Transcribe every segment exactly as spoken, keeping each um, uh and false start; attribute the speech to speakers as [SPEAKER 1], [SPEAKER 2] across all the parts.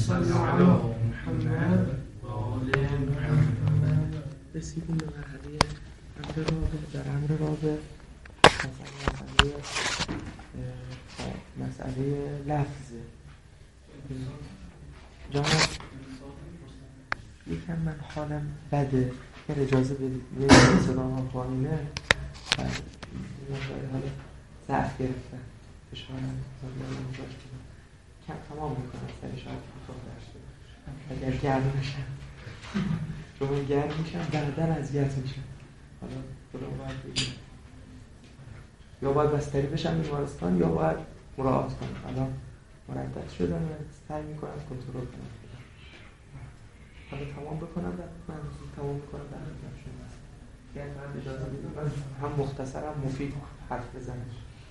[SPEAKER 1] صل علی محمد و آل محمد.
[SPEAKER 2] رسیدیم به مرحله امر رابع. در امر رابع مسئله مسئله لفظه. جانب یکم من حالم بده، اگر اجازه بدید میرم صدا ها پایینه و مشاهده حالا ضعف گرفتن فشارم زندگی داشته کم تمام میکنم سر شاید کوتاه داشته اگر گرم نشم چون گرم میشم بعدن اذیت میشم. حالا خدا باید بگیم یا باید بستری بشم بیمارستان یا باید مراعات کنم. حالا مردد شدم و سعی میکنم کنترل کنم. حالا تمام بکنم بعد من تمام بکنم بعد میگم شما یعنی من اجازه بدید من هم مختصرم مفید حرف بزنم.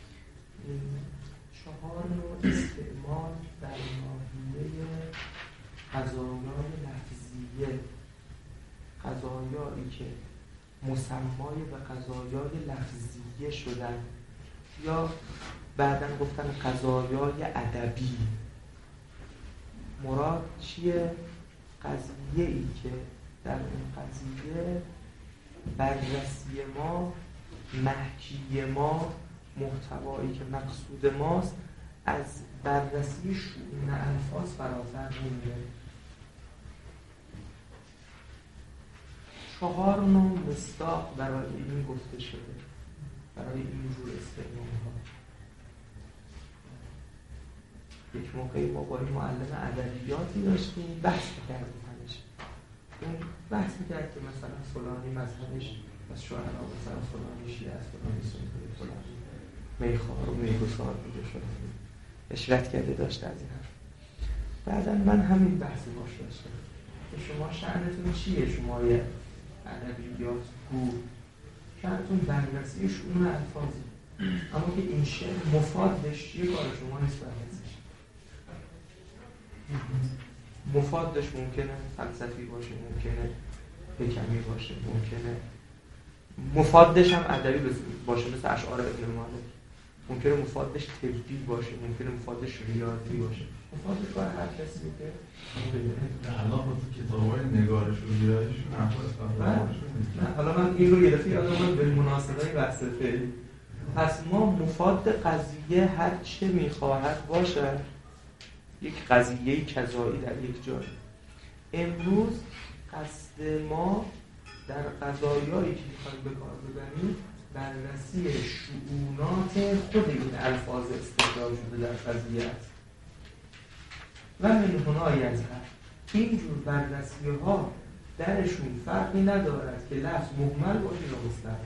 [SPEAKER 2] چهار نوع استعمال در ناحیه قضایای لفظیه، قضایایی که مسمای به قضایای لفظیه شدن یا بعداً گفتن قضایای ادبی. مراد چیه؟ قضیه‌ای که در اون قضیه بررسی ما، محکی ما، محتوایی که مقصود ماست از بررسی شؤون الفاظ فراتر نمیره. چهار نوع مصداق برای این گفته شده، برای این جور استعمال‌ها. یک موقعی ما با این معلم ادبیاتی داشتیم بحث می‌کردیم همش. اون بحث می‌کرد که مثلا فلانی مذهبش از شاعرها مثلا فلانی شیعه است، فلانی سنی، فلانی میخوار و میگسار بوده شده. اشرت کرده داشته از این حرف. بعداً من همین بحثی باش داشتم که شما شأنتون چیه؟ شما یه ادبیات گو شأنتون بررسی شؤون الفاظی، اما که این شعر مفادش چیه کار شما نیست بررسیش. مفادش ممکنه فلسفی باشه، ممکنه حکمی باشه، ممکنه مفادش هم ادبی باشه مثل اشعار ابن مالک، ممکنه مفادش طبی باشه، ممکنه مفادش ریاضی باشه. مفادش باید هر کسی که
[SPEAKER 1] الان تو کتاب‌های نگارش و ویرایش
[SPEAKER 2] نه حالا من این رو گرفتی یادم به مناسبه بحث فعلی. پس ما مفاد قضیه هر چه میخواهد باشد یک قضیه کذایی در یک جای. امروز قصد ما در قضایایی که میخوایم به کار ببریم بررسی شؤونات خود این الفاظ استخراج شده در قضیه است و من هنایی از هر اینجور بررسی ها درشون فرقی ندارد که لفظ مهمل باشه یا مطلق.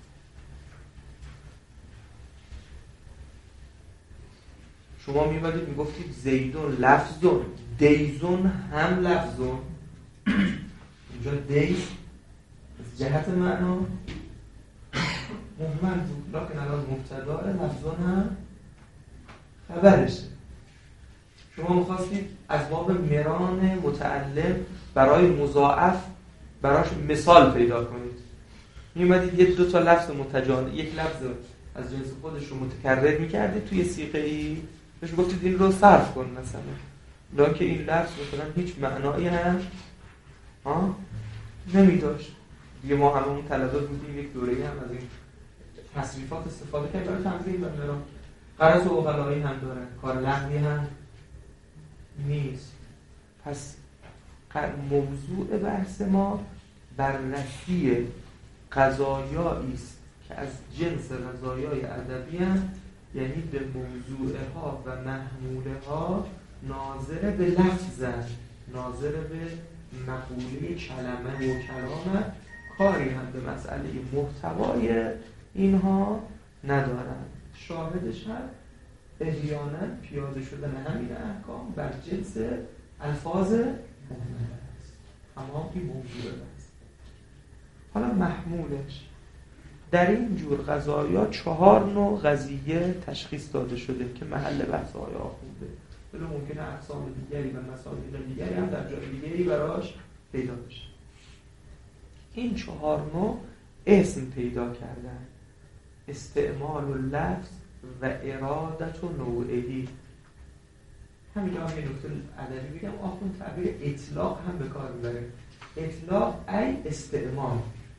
[SPEAKER 2] شما میبادید میگفتید زیدون لفظون، دیزون هم لفظون. اینجا دیز جهت معنا مهمل بود، لکن الان مبتداء لفظون هم خبرشه. شما میخواستید از باب مران متعلم برای مضاعف براش مثال پیدا کنید. میومدید یه دو تا لفظ متجانس، یک لفظ از جنس خودش رو متکرر میکردید توی صیغه‌ای بهش گفتید این رو صرف کن مثلا، لکن این لفظ مثلا هیچ معنایی هم ها نمیداشت. دیگه ما هممون طلبه بودیم، یک دوره‌ای هم از این تصریفات استفاده کردیم برای تنظیم و مران. غرض عقلایی هم دارن، کار لغوی هم نیست. پس موضوع بحث ما بررسی قضایایی است که از جنس قضایای ادبی هستند، یعنی به موضوع ها و محموله ها ناظر به لفظ، ناظر به مقوله کلمه و کلام، کاری هم به مسئله محتوای اینها ندارند. شاهدش هم احیانا پیاده شدن همین احکام بر جنس الفاظ مهمل است. اما این موضوع است. حالا محمولش در این جور قضایا چهار نوع قضیه تشخیص داده شده که محل بحث های آخونده. ولی ممکنه اقسام دیگری و مسائل دیگری هم در جای دیگری براش پیدا بشه. این چهار نوع اسم پیدا کردن: استعمال اللفظ و ارادت و نوعی. همینجا هم یه نکته ادبی بگم، آخوند تعبیر اطلاق هم به کار میبره. اطلاق ای استعمال،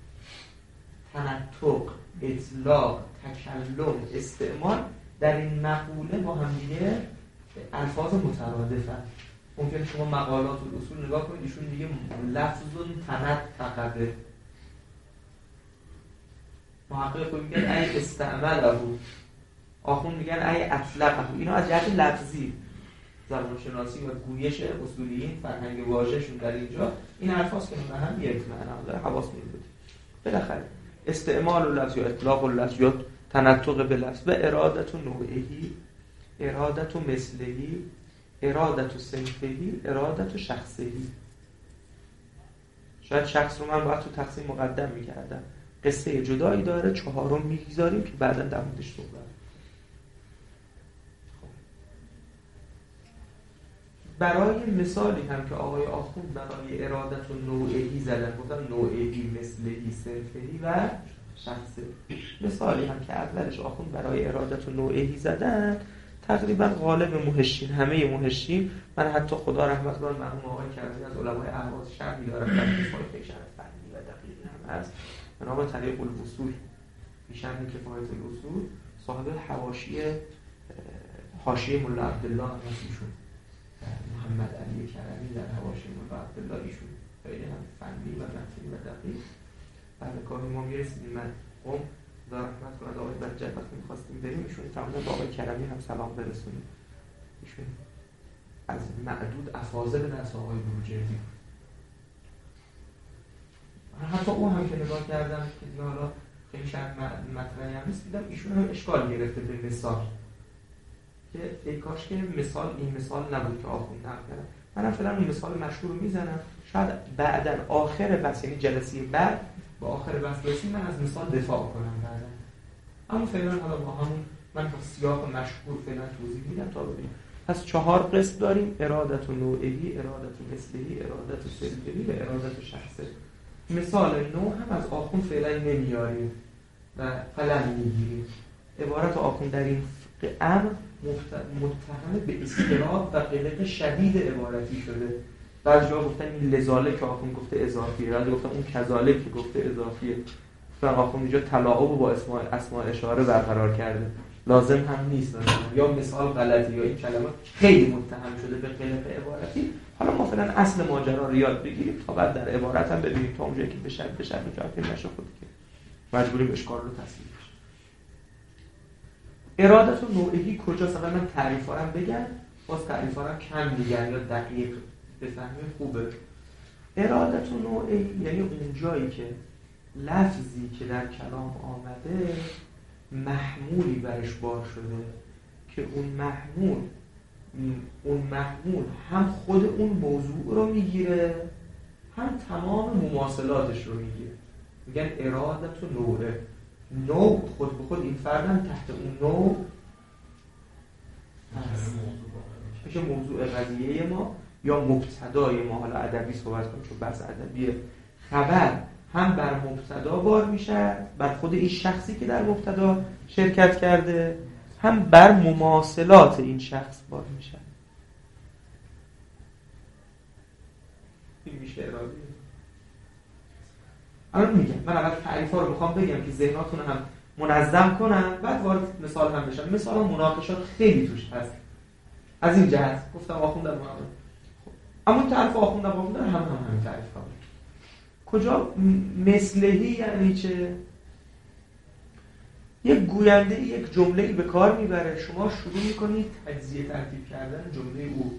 [SPEAKER 2] تنطق، اطلاق، تکلم، استعمال در این مقوله با هم دیگه الفاظ مترادفن. ممکنه شما مقالات و اصول نگاه کنید، ایشون دیگه لفظون تنطقه، محقق خود میگن ای استعمله، آخوند میگن ای اطلقه. اینا از جهت لفظی زبان شناسی و گویش اصولیین فرهنگ واژه‌شون در اینجا این الفاظ که من هم یک معنا داره، حواس می‌بود. بالاخره استعمال اللفظ یا اطلاق اللفظ یا تنطق به لفظ و ارادت و نوعی، ارادت و مثلی، ارادت و صنفی، ارادت و شخصی. شاید شخص رو من باید تو تقسیم مقدم می‌کردم، قصه جدایی داره، چهارم می‌گذاریم که بعداً در موردش صحبت. برای مثالی هم که آقای آخوند برای ارادت و نوعی زدن، گفتن نوعی، مثلی، صنفی و شخصی. مثالی هم که اولش آخوند برای ارادت و نوعی زدن، تقریبا غالب محشین، همه محشین، من حتی خدا رحمت کنه مرحوم آقای کرمی از علمای اهواز شرحی دارم در کتاب فکشن فنی و دقیق هم هست به نام طریق الوصول، بیشتر کفایت الوصول، صاحب حواشی حاشیه مولا عبدالله هم هستیشون، محمد علی کرمی در حواشی مولا عبدالله ایشون خیلی هم فنی و متنی و دقیق. بعد کاری ما میرسیدیم، من قوم خدا رحمت کنه آقای بجر وقتی میخواستیم بریم ایشون تمام با آقای کرمی هم سلام برسونیم. ایشون از معدود افاضل نسل آقای بروجردی، حتی اون هم که نگاه کردم که دیگه حالا خیلی شرط مطرحی هم نیست، دیدم ایشون هم اشکال گرفته به مثال که ای کاش که مثال این مثال نبود که آخوند نقل کردم. منم فعلا این مثال مشهور رو میزنم، شاید بعداً آخر بحث، یعنی جلسه بعد با آخر بحث برسیم من از مثال دفاع کنم بعداً. اما فعلا حالا با همون من با سیاق مشهور فعلا توضیح میدم تا ببینیم. پس چهار قسم داریم: ارادت و نوعی، ارادت و مثلی، ارادت و صنفی و ارادت و شخصی. مثال نو هم از آخوند فعلا نمیاریم و فعلا میگیریم. عبارت آخوند در این امر متهم به اضطراب و قلق شدید عبارتی شده. بعضی جا گفتن این لذاله که آخوند گفته اضافیه، بعضی گفتن اون کذاله که گفته اضافیه. مثلا آخوند اینجا تلاعب با اسماء اسماء اشاره برقرار کرده، لازم هم نیست یا مثال غلطی یا این کلمه خیلی متهم شده به قلق عبارتی. حالا ما فعلا اصل ماجرا رو یاد بگیریم تا بعد در عبارت هم ببینیم تا اونجایی که بشه بشه اونجا که نشه خود که مجبوریم اشکال رو تصحیح کنیم. ارادت و نوعی کجاست؟ اول من تعریفا رو بگم، باز تعریفا رو کم میگن یا دقیق بفهمیم خوبه. ارادت و نوعی یعنی اون جایی که لفظی که در کلام آمده محمولی برش بار شده که اون محمول اون محمول هم خود اون موضوع رو میگیره هم تمام مماثلاتش رو میگیره. میگن ارادت و نوعه. نوع خود به خود این فردن تحت اون نوع میشه موضوع قضیه ما یا مبتدای ما. حالا ادبی صحبت کنیم چون بحث ادبیه. خبر هم بر مبتدا بار میشه، بر خود این شخصی که در مبتدا شرکت کرده، هم بر مماثلات این شخص بار میشه. این میشه اراده. الان میگم من اول تعریفا رو میخوام بگم که ذهناتون هم منظم کنم، بعد وارد مثال هم بشم. مثال هم مناقشات خیلی توش هست از این جهت. گفتم آخوندم محمد خب. اما این تعریف آخوندم آخوندم هم هم همین تعریف کنم. کجا مثلهی یعنی چه؟ یک گوینده یک جمله‌ای به کار میبره، شما شروع میکنید تجزیه ترتیب کردن جمله او.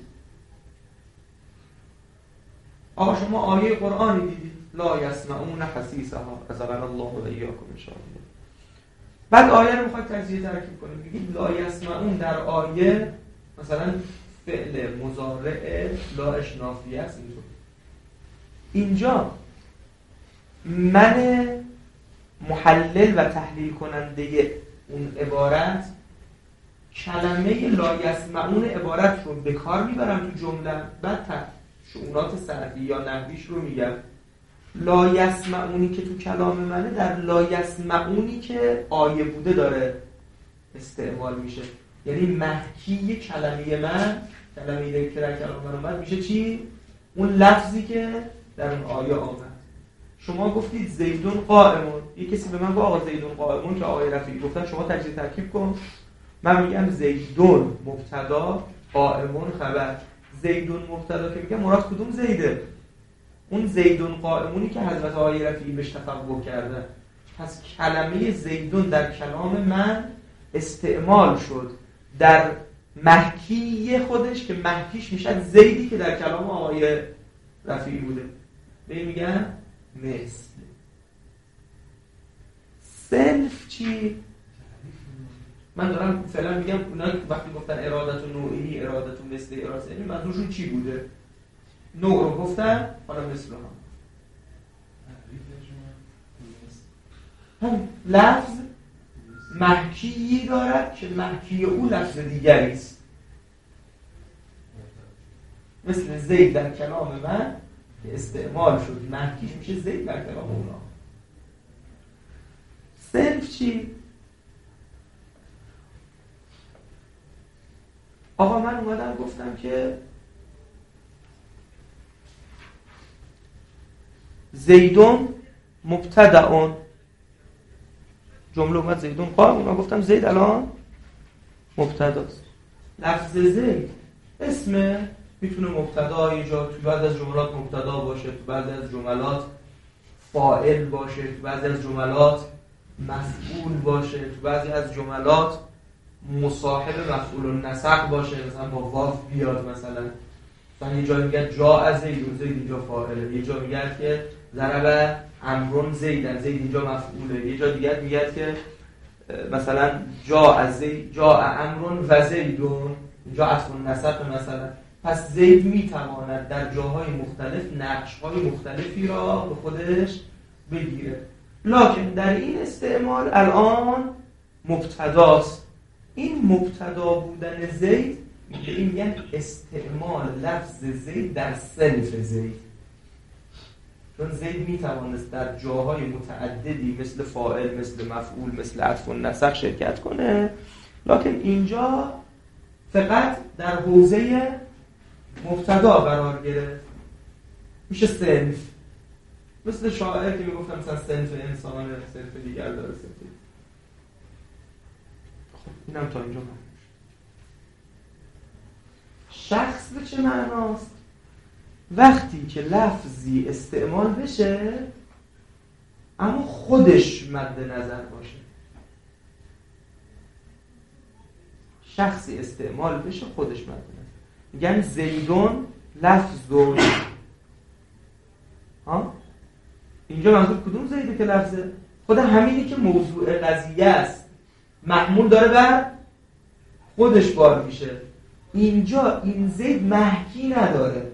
[SPEAKER 2] آقا شما آیه قرآنی دیدید لا یسمعون حسیسها عزقنا الله و ایاکم ان شاء الله. بعد آیه رو میخواید تجزیه ترتیب کنید، میگید لا یسمعون در آیه مثلا فعل مضارع لاش نافیه است. اینجا من محلل و تحلیل کننده اون عبارت کلمه لا یسمعون عبارت رو به کار میبرم تو جمله، بعد شؤونات صرفی یا نحویش رو میگم. لا یسمعونی که تو کلام منه در لا یسمعونی که آیه بوده داره استعمال میشه. یعنی محکی کلمه من کلمه‌ای که در کلام من اومد میشه چی؟ اون لفظی که در اون آیه آمد. شما گفتید زیدون قائمون، یه کسی به من گفت آقا زیدون قائمون که آقای رفیعی گفتن شما تجزیه ترکیب کن. من میگم زیدون مبتدا، قائمون خبر. زیدون مبتدا که میگم مراد کدوم زیده؟ اون زیدون قائمونی که حضرت آقای رفیعی بهش تفقه کرده. پس کلمه زیدون در کلام من استعمال شد در محکی خودش که محکیش میشه زیدی که در کلام آقای رفیعی بوده. به این میگن مثل. صنف چی؟ من دارم فعلا میگم اونا وقتی گفتن ارادت و نوعی، ارادت و مثل، ارادت یعنی منظورشون چی بوده؟ نوع رو گفتن، حالا مثل رو هم هم لفظ محکی دارد که محکی او لفظ دیگری است. مثل زید در کلام من که استعمال شد محکیش میشه زید در کلام اونا. صنف چی؟ آقا من اومدم گفتم که زیدون مبتدعون، جمله اومد زیدون قائم، من گفتم زید الان مبتداست. لفظ زید اسمه، میتونه مبتدا یه جا تو بعد از جملات مبتدا باشه، تو بعد از جملات فاعل باشه، تو بعضی از جملات مفعول باشه، تو بعضی از جملات مصاحب مفعول النسق باشه، مثلا با واو بیاد. مثلا مثلا یه جا میگه جا از زید، زید اینجا فاعله. یه جا میگه که ضرب عمرو زیدن، زید اینجا مفعوله. یه جا دیگه میگه که مثلا جا از زید، جا عمرو و زیدون، اینجا عطف النسق مثلا. پس زید میتواند در جاهای مختلف نقش‌های مختلفی را به خودش بگیره، لکن در این استعمال الان مبتداست. این مبتدا بودن زید به این میگن استعمال لفظ زید در صنف زید، چون زید میتوانست در جاهای متعددی مثل فاعل، مثل مفعول، مثل عطف النسق شرکت کنه، لکن اینجا فقط در حوزه مبتدا قرار گرفت، میشه صنف. مثل شاعر که میگفتن مثلا صنف انسان، صنف دیگر داره، صنف دیگر. خب اینم تا اینجا من. شخص به چه معناست؟ وقتی که لفظی استعمال بشه اما خودش مد نظر باشه. شخصی استعمال بشه خودش مد نظر. میگن زیدون لفظون. ها؟ اینجا منظور کدوم زیده که لفظه؟ خود همینی که موضوع قضیه است، محمول داره بر خودش بار میشه. اینجا این زید محکی نداره،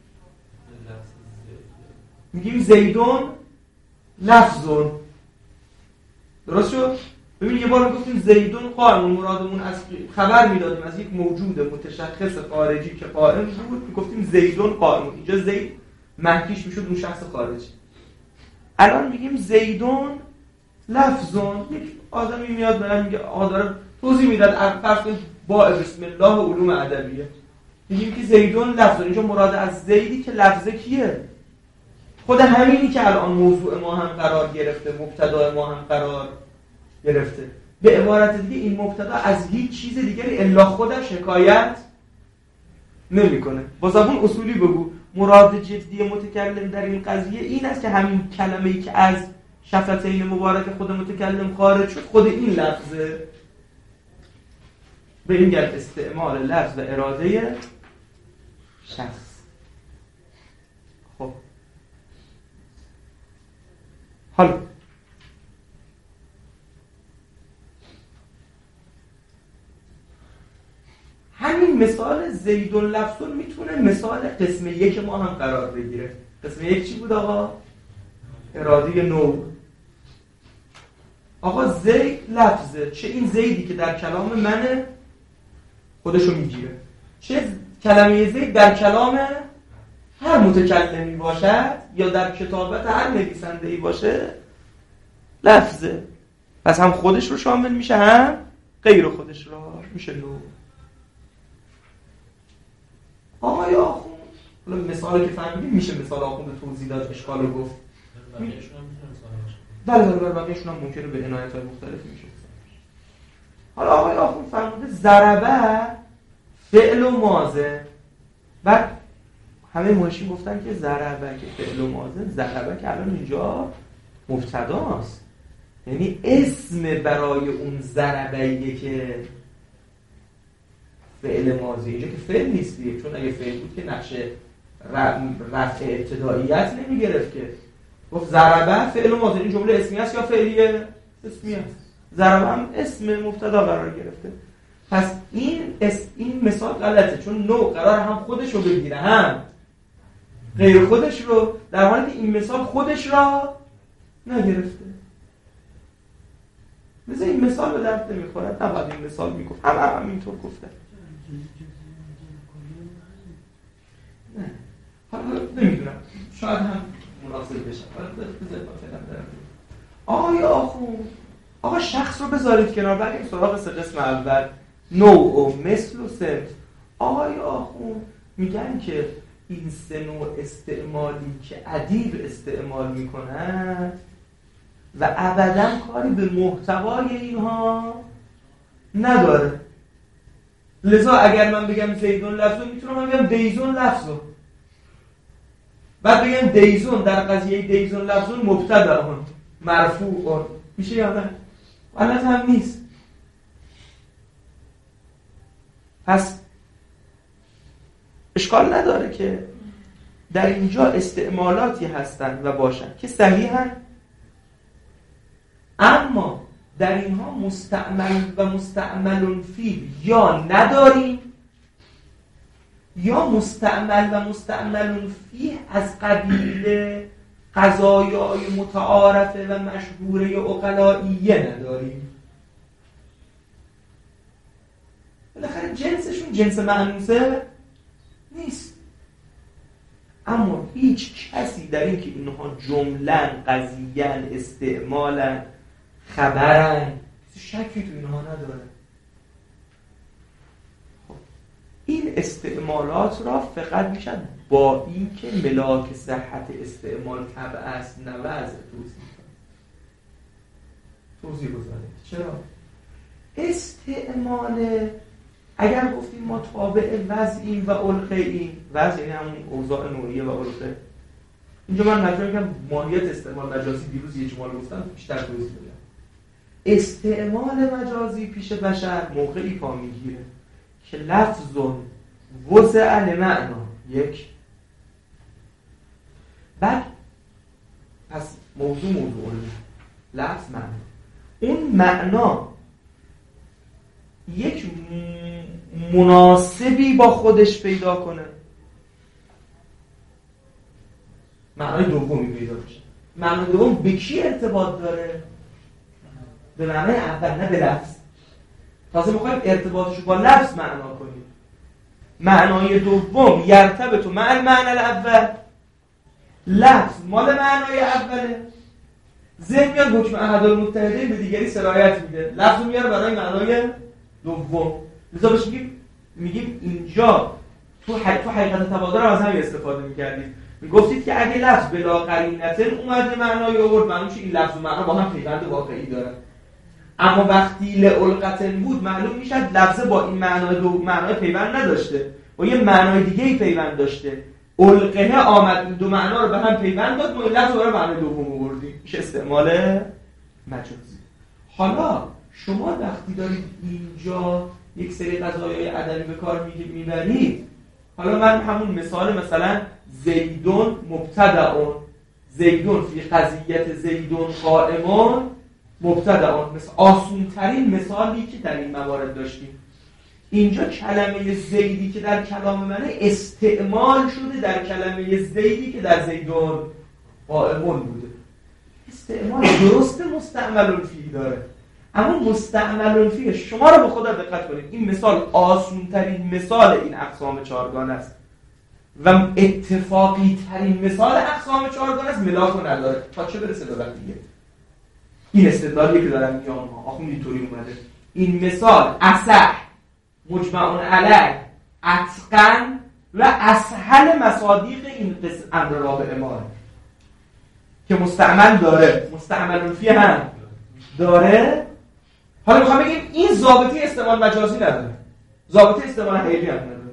[SPEAKER 2] میگیم زیدون لفظون. درست شد؟ ببین یه بار گفتیم زیدون قائم، مرادمون از خبر میدادیم از یک موجود متشخص خارجی که قائم بود، میگفتیم زیدون قائم. اینجا زید محکیش میشد اون شخص خارجی. الان میگیم زیدون لفظون. یک آدمی میاد برای میگه آقا داره توضیح میداد، فرض کنید با بسم الله و علوم ادبیه، میگیم که زیدون لفظون. اینجا مراد از زیدی که لفظه کیه؟ خود همینی که الان موضوع ما هم قرار گرفته، مبتدا ما هم قرار گرفته. به عبارت دیگه این مبتدا از هیچ چیز دیگری الا خودش حکایت نمیکنه. با زبان اصولی بگو، مراد جدی متکلم در این قضیه این است که همین کلمه‌ای که از شفتین مبارک خود متکلم خارج شد خود این لفظه. به این گرد استعمال لفظ و اراده شخص. خب حالا همین مثال زیدون لفظون میتونه مثال قسم یک ما هم قرار بگیره. قسم یک چی بود آقا؟ اراده نو. آقا زید لفظه، چه این زیدی که در کلام منه خودشو میگیره، چه کلمه زید در کلام هر متکلمی باشد یا در کتابت هر نویسنده‌ای باشه لفظه. پس هم خودش رو شامل میشه هم غیر خودش رو میشه نو. آقای آخوند، حالا مثالی که فهمیدیم میشه مثال آخوند توضیح داد، اشکال رو گفت.
[SPEAKER 1] بقیه‌شون هم میتونه مثال باشه.
[SPEAKER 2] بله بله بقیه‌شون هم ممکنه به عنایت‌های مختلفی میشه. حالا آقای آخوند فرموده ضربه فعل و ماضی. بعد همه محشین گفتن که ضربه که فعل و ماضی، ضربه که الان اینجا مبتداست، یعنی اسم برای اون ضربه‌ایه که فعل ماضی، اینجا که فعل نیست دیگه، چون اگه فعل بود که نقشه رفع ابتداییت نمیگرفت که. گفت ضربه فعل و ماضی، این جمله اسمی است یا فعلیه؟ اسمی است. ضربه هم اسم مبتدا قرار گرفته. پس این اس این مثال غلطه، چون نوع قرار هم خودش رو بگیره هم غیر خودش رو، در حالی که این مثال خودش را نگرفته. مثل این مثال به درد نمیخورد، نباید این مثال میگفت. هم هم, هم اینطور گفته. نه حالا نمیدونم، شاید هم مناسب بشه. حالا بذارید فعلا برم. آقا آخوند، آقا شخص رو بذارید کنار، بریم سراغ سه قسم اول، نوع و مثل و صنف. آقای آخوند میگن که این سه نوع استعمالی که ادیب استعمال میکنن و ابداً کاری به محتوای اینها نداره. لذا اگر من بگم زیدون لفظو، میتونم من بگم دیزون لفظو، بعد بگم دیزون در قضیه دیزون لفظو مبتدا مرفوع، میشه یا نه؟ غلط هم نیست. پس اشکال نداره که در اینجا استعمالاتی هستند و باشن که صحیحن، اما در اینها مستعمل و مستعمل فی یا نداریم، یا مستعمل و مستعمل فی از قبیل قضایای متعارفه و مشهوره عقلائیه نداریم. بالاخره جنسشون جنس مأنوسه نیست، اما هیچ کسی در این که اینها جملن، قضیهن، استعمالن، خبرن، شکی تو اینها نداره. خب. این استعمالات را فقط میشد با این که ملاک صحت استعمال تبع است نه وضع توضیح توضیح گذاره. چرا؟ استعمال اگر گفتیم ما تابع وضعیم و علقه‌ایم، وضع یعنی همون اوضاع نوعیه و علقه، اینجا من مجبور میگم ماهیت استعمال مجازی دیروز یه اجمال گفتم بیشتر توضیح بدم. استعمال مجازی پیش بشر موقعی پا میگیره که لفظون وضع لمعنا یک، بعد پس موضوع موضوع لفظ معنا، اون معنا یک مناسبی با خودش پیدا کنه، معنای دومی پیدا بشه. معنای دوم به کی ارتباط داره؟ به معنای اول، نه به لفظ. تازه میخوایم ارتباطشو با لفظ معنا کنیم. معنای دوم یرتبط مع المعنى الاول، لفظ مال معنای اوله، ذهن میاد حکم احدالمتحدین به دیگری سرایت میده، لفظ میاره برای معنای دوم. لذا بهش میگیم میگیم اینجا تو ح... تو حقیقت تبادر رو از همین استفاده میکردید. میگفتید که اگه لفظ بلا قرینتن اومده معنای آورد، معلوم میشه این لفظ و معنا با هم پیوند واقعی داره. اما وقتی لعلقتن بود معلوم میشد لفظ با این معنای دو معنای پیوند نداشته، با یه معنای دیگه ای پیوند داشته. علقه آمد این دو معنا رو به هم پیوند داد، ما لفظ رو برای معنای دوم آوردیم. میشه استعمال مجازی. حالا شما وقتی دارید اینجا یک سری قضایای ادبی به کار میبرید، حالا من همون مثال مثلا زیدون مبتدعون، زیدون فی قضیت زیدون قائمون مبتدعون، مثل آسون ترین مثالی که در این موارد داشتیم. اینجا کلمه زیدی که در کلام منه استعمال شده در کلمه زیدی که در زیدون قائمون بوده. استعمال درست مستعمل فی داره، اما مستعمل فی شما رو به خدا دقت کنید، این مثال آسون ترین مثال این اقسام چهارگانه است و اتفاقی ترین مثال اقسام چهارگانه است، ملاک رو نداره تا چه برسه به بقیه. این استدلالیه که دارم میگم ها، آخوند اینطوری اومده. این مثال اصح مجمعون علیه اتقن و اسهل مصادیق این قسم امر رابع ما که مستعمل داره، مستعمل فی هم داره. حالا میخوام بگیم این ضابطه استعمال مجازی نداره، ضابطه استعمال حقیقی هم نداره.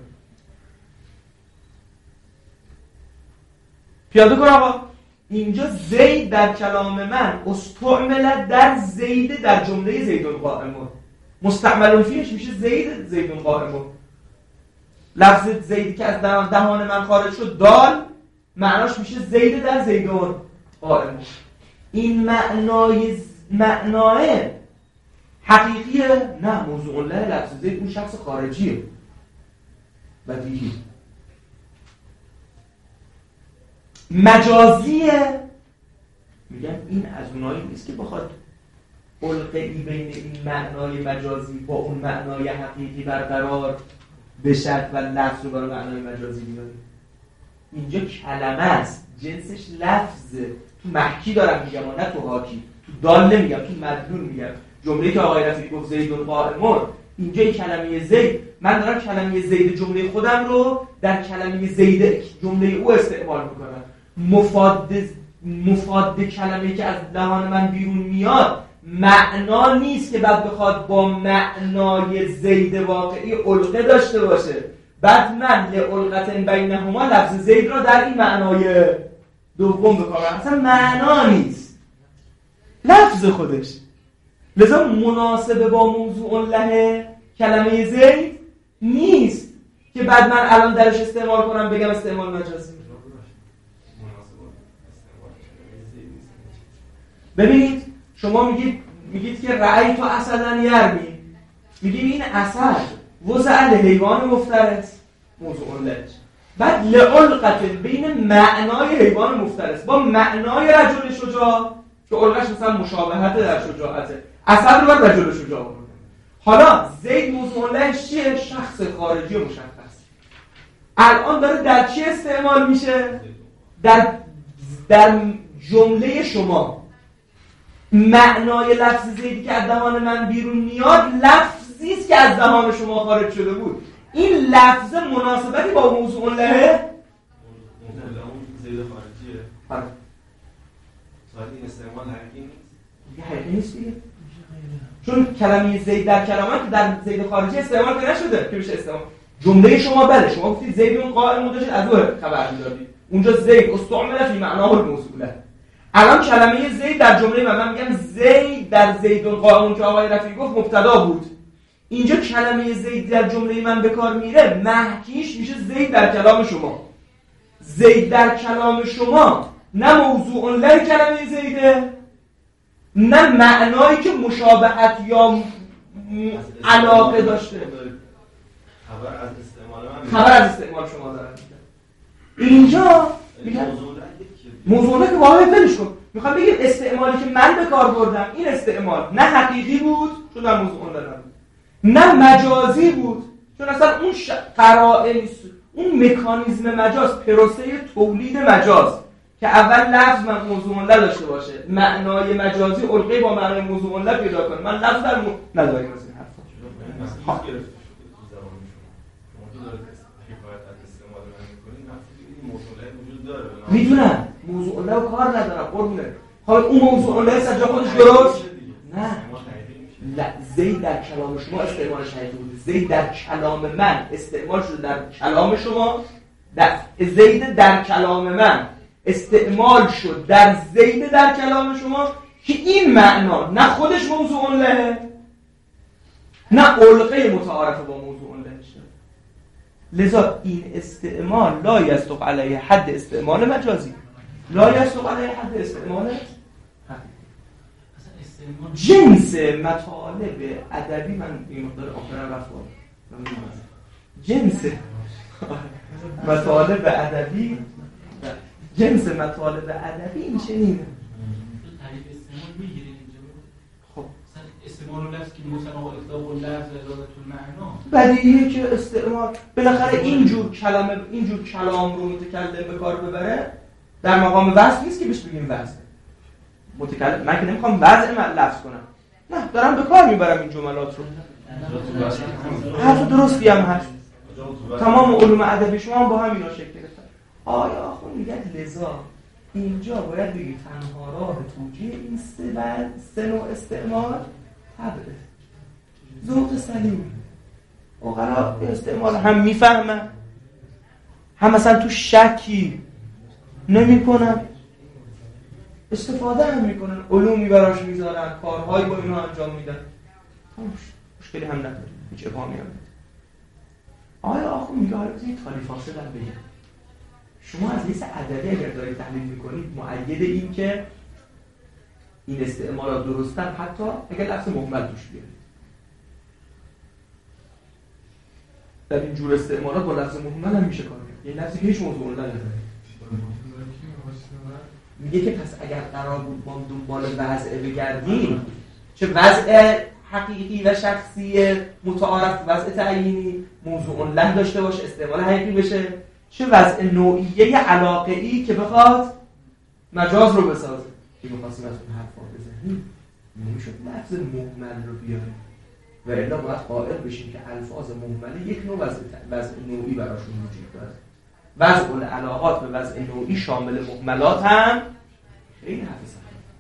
[SPEAKER 2] پیاده کن آقا، اینجا زید در کلام من استعمل در زید در جمله زیدون قائم، مستعمل فیش میشه زید زیدون قائم. لفظ زید که از دهان من خارج شد دال معناش میشه زید در زیدون قائم. این معنای معنای حقیقیه؟ نه، موضوع الله لفظ زید اون شخص خارجیه بدیهی. مجازیه میگن این از اونایی نیست که بخواد علقه‌ای بین این معنای مجازی با اون معنای حقیقی برقرار بشد و لفظ رو برای معنای مجازی بیاره. اینجا کلمه است، جنسش لفظه. تو محکی دارم میگم و نه تو حاکی، تو دال نمیگم، تو مدلول میگم. جمله که آقای رفیعی گفت زیدون قائمون، اینجا این کلمه زید، من دارم کلمه زید جمله خودم رو در کلمه زید جمله او استعمال میکنم. مفاد مفاد کلمه که از دهان من بیرون میاد معنا نیست که بعد بخواد با معنای زید واقعی علقه داشته باشه. بعد من لعلقت بینهما لفظ زید را در این معنای دوم بکنم، اصلا معنا نیست، لفظ خودش. لذا مناسب با موضوع الله کلمه زید نیست که بعد من الان درش استعمال کنم بگم استعمال مجازی. ببینید شما میگید میگید که رأی تو اسدن یرمی، میگیم این اسد وضع حیوان مفترس موضوع الله، بعد لعلقت بین معنای حیوان مفترس با معنای رجل شجاع که علقش مثلا مشابهت در شجاعته، اسد رو بر رجل شجاع برده. حالا زید موضوع الله چیه؟ شخص خارجی و مشخص. الان داره در چی استعمال میشه؟ در در جمله شما. معنای لفظ زیدی که از دهان من بیرون میاد لفظی است که از دهان شما خارج شده بود. این لفظ مناسبتی با موضوع الله
[SPEAKER 1] موضوع الله اون زید خارجیه.
[SPEAKER 2] آره.
[SPEAKER 1] صحیح این استعمال حقیقی نیست.
[SPEAKER 2] دیگه حقیقی نیست دیگه. چون کلمه زید در کلمات در زید خارجی استعمال که نشده که بشه استعمال. جمله شما بله، شما گفتید زید اون قائم داشت از اون خبر دادید. اونجا زید استعمال فی معناه الموصوله. الان کلمه زید در جمله من, من میگم زید در زید القائم که آقای رفیعی گفت مبتدا بود. اینجا کلمه زید در جمله من به کار میره، محکیش میشه زید در کلام شما. زید در کلام شما نه موضوع الله کلمه زیده، نه معنایی که مشابهت یا علاقه داشته.
[SPEAKER 1] خبر از استعمال من
[SPEAKER 2] خبر از استعمال شما دارن. اینجا میگن موضوع الله که واقعا بلش کن. میخوام بگم استعمالی که من به کار بردم این استعمال نه حقیقی بود چون در موضوع الله نبود، نه مجازی بود چون اصلا اون ش... قرائن اون مکانیزم مجاز، پروسه تولید مجاز که اول لفظ من موضوع الله داشته باشه، معنای مجازی علقه با معنای موضوع الله پیدا کنه. من لفظ در مو... نداریم از این حرفا.
[SPEAKER 1] ها گرفته شده تو زبان شما. شما داره حکایت از استعمال من می‌کنید، وقتی موضوع الله وجود داره.
[SPEAKER 2] میدونم موضوع الله کار ندارم قربونه. حالا اون موضوع الله سجا خودش درست نه. لا، زید در کلام شما استعمالش حقیقی بود. زید در کلام من استعمال شده در کلام شما. در زید در کلام من استعمال شد در زید در کلام شما که این معنا نه خودش موضوع الله نه علقه متعارف با موضوع الله شد. لذا این استعمال لا یصدق علیه حد استعمال مجازی، لا یصدق علیه حد استعمال جنس مطالب ادبی. من این مقدار آخرا رفتم جنس مطالب ادبی، جنس مطالب ادبی این چنینه.
[SPEAKER 3] تعریف استعمال میگیرید اینجا؟
[SPEAKER 2] خب
[SPEAKER 3] استعمال لفظ که متناول اطلاق و لفظ ارادت المعنا
[SPEAKER 2] بدیهیه که استعمال بالاخره اینجور کلمه اینجور کلام رو متکلم به کار ببره در مقام وضع نیست که بهش بگیم وضع. متکلم من که نمیخوام وضع من لفظ کنم، نه دارم به کار میبرم این جملات رو. حرف درستی هم هست. تمام علوم ادبی شما هم با همینا شکل گرفتن. آیا آخوند میگن لذا اینجا باید بگید تنها راه توجیه این سه نوع استعمال طبعه ذوق سلیم. اقلا استعمال هم میفهمن هم مثلا تو شکی نمی کنن، استفاده هم میکنن، علومی براش میذارن، کارهایی با اینا انجام میدن، مشکلی هم نداره، هیچ ابهامی هم نداره. آیا آخو میگه حالا بزنید تالی فاصل هم بگیم شما از لیست عددی اگر دارید تحلیل میکنید مؤید این که این استعمالات درستن حتی اگر لفظ مهمل توش بیارید. در این جور استعمالات با لفظ مهمل هم میشه کار کرد، یه لفظی که هیچ موضوع نداره. میگه که پس اگر قرار بود ما دنبال وضع بگردیم، چه وضع حقیقی و شخصی متعارف، وضع تعیینی موضوع له داشته باشه استعمال حقیقی بشه، چه وضع نوعیه علاقه‌ای که بخواد مجاز رو بسازه. که بخواستیم از اون حرفا بزنیم نمیشد لفظ مهمل رو بیاریم و الا باید قائل بشیم که الفاظ مهمله یک نوع وضع, وضع نوعی براشون وجود داره. وضع العلاقات به وضع نوعی شامل مهملات هم خیلی حفظ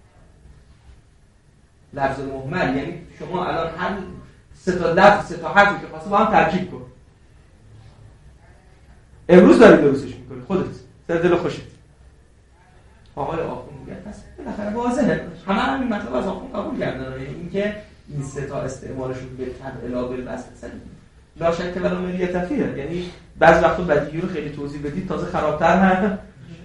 [SPEAKER 2] لفظ مهمل یعنی شما الان هر سه تا لفظ سه تا حرفی که خواسته با هم ترکیب کن. امروز داری درستش میکنی خودت سر دل خوشت. آقای آخوند میگه پس بالاخره واضحه همه همین مطلب از آخوند قبول کردن، یعنی اینکه این سه تا استعمالشون به طبع لا بالوصف لا شک ولا ملیت فیه، یعنی بعضی وقتا بدیهی رو خیلی توضیح بدید تازه خرابتر هم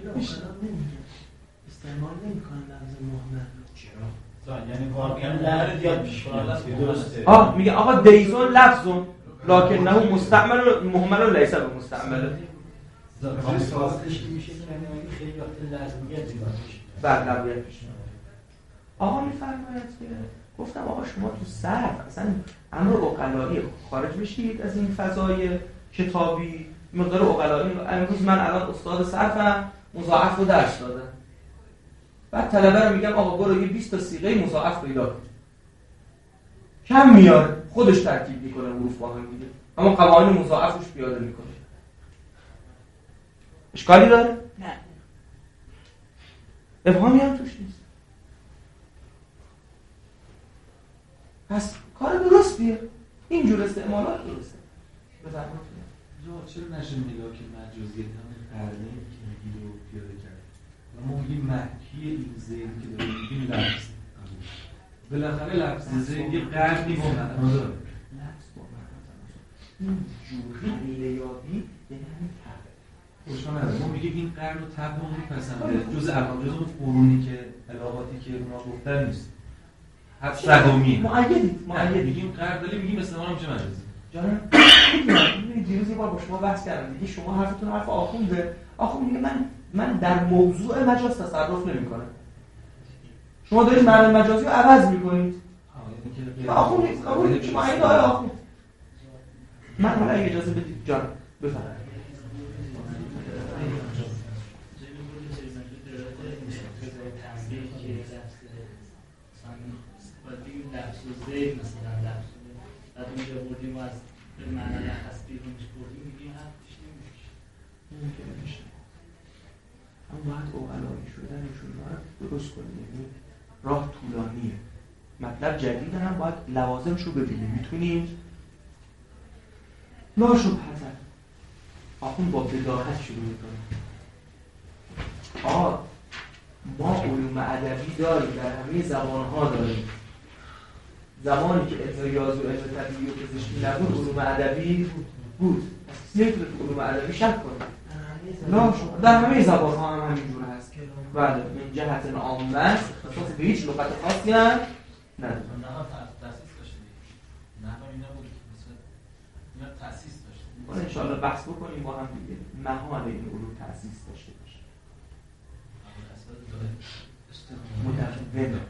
[SPEAKER 4] استعمال نمی‌کنن لفظ مهمل. چرا؟
[SPEAKER 3] یعنی واقعا لفظ یاد میشه درسته.
[SPEAKER 2] آه میگه آقا دیزون لفظون لکنه مستعمل و مهمل و لیس به مستعمل.
[SPEAKER 3] واضحش میشه که یعنی خیلی وقت لازمیت زیاد میشه.
[SPEAKER 2] بعد لازمیت میشه. آقا میفرماید که گفتم آقا شما تو صرف اصلا امر عقلایی خارج بشید از این فضای کتابی مقدار عقلایی. امروز من الان استاد صرفم مضاعف رو درس دادم، بعد طلبه رو میگم آقا برو یه بیست تا صیغه مضاعف پیدا کن، کم میاره خودش ترکیب میکنه حروف با هم دیگه اما قوانین مضاعفش پیاده میکنه. اشکالی داره؟ نه. ابهامی هم توش نیست. پس کار درستیه، اینجور استعمالات درسته. بفرمایید.
[SPEAKER 4] جو چرا نشه نگاه که مجازیت هم قرنه که میگی رو پیاده کرد و ما میگیم محکی این ذهن که داریم میگیم لفظ بالاخره لفظ ذهن یه قرنی با معنا داره.
[SPEAKER 2] لفظ با معنا داره. این جور خمیله یابی یعنی همین طبع
[SPEAKER 4] خوشا نداره. ما میگیم این قرن و طبع رو میپسنده جز اقام جز اون قرونی که علاقاتی که اونا گفتن نیست. حتی سهمی
[SPEAKER 2] معیدید معیدید
[SPEAKER 4] میگیم قرن داریم میگیم استعمال میشه مجازی.
[SPEAKER 2] جانم میدونید دیروز یه بار با شما بحث کردم دیگه شما حرفتون حرف آخونده. آخوند میگه من من در موضوع مجاز تصرف نمی‌کنم. شما دارید معنی مجازی رو عوض می‌کنید. آخوند نیست قبول نیست شما این داره آخوند. من حالا اگه اجازه بدید جان بفرمایید.
[SPEAKER 5] زید مثلا لفظ بعد اونجا بردیم و از به معنی لحظ بیرونش بردیم میگیم هم پیش نمیشه
[SPEAKER 2] ممکنه میشه اما باید اوغلایی شدنشون باید درست کنیم، یعنی راه طولانیه، مطلب جدید هم باید لوازمش رو ببینیم. میتونیم ناشبهتر آخون با بداهت شروع میکنیم. آه ما علوم ادبی داریم در همه زبانها داریم. زمانی که علم ریاضی و علم طبیعی و پزشکی نبود علوم ادبی بود. پس نمیتونه تو علوم ادبی شک کنه. نه در همه زبان ها هم همینجور هست. بله من جهت عامه اختصاص به هیچ لغت خاصی هم نداره.
[SPEAKER 3] نه تاسیس داشته. نه اینا بود مثلا اینا تاسیس داشته.
[SPEAKER 2] ما ان شاء الله بحث بکنیم با هم دیگه محال این علوم تاسیس داشته باشه. مدون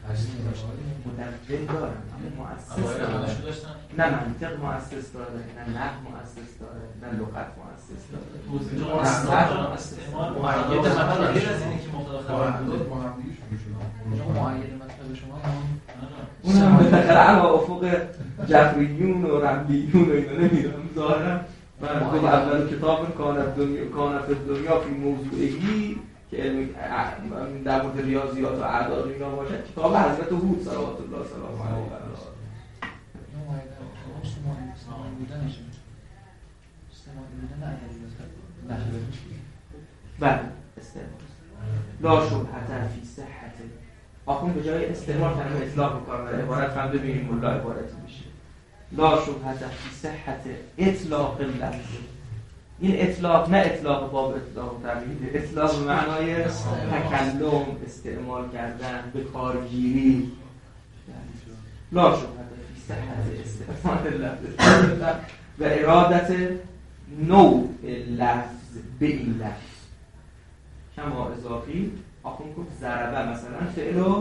[SPEAKER 2] مدون دارن اما مؤسس دارن، نه منطق مؤسس داره، نه نحو مؤسس داره، نه لغت مؤسس داره.
[SPEAKER 3] استعمال استعمال معید مثلا غیر از اینکه مبتدا خبر بود
[SPEAKER 4] معید مطلب شما
[SPEAKER 2] اون هم بالاخره علا افق جبریون و رملیون و اینا نمیدونم ظاهرا من گفت اول کتاب کانف دنیا کانف دنیا فی موضوعی که علم در مورد ریاضیات و اعداد و اینا باشه، کتاب حضرت هود صلوات الله سلام علیه و آله. بله استعمال لا شبهة فی صحت. آخون به جای استعمال کنم اطلاق بکنم و عبارت هم ببینیم ملا عبارتی میشه لا شبهة فی صحت اطلاق اللفظ. این اطلاق نه اطلاق باب اطلاق تبعید، اطلاق به معنای تکلم، استعمال کردن، به کارگیری. لا شبهة فی صحت استعمال اللفظ و ارادت نوع لفظ به این لفظ کما اضافی. آخون گفت ضربه مثلا فعلو